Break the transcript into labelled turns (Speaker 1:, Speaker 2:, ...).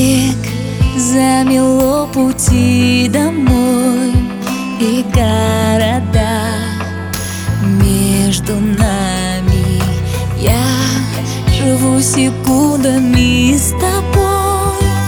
Speaker 1: Снег замело пути домой и города между нами. Я живу секундами с тобой.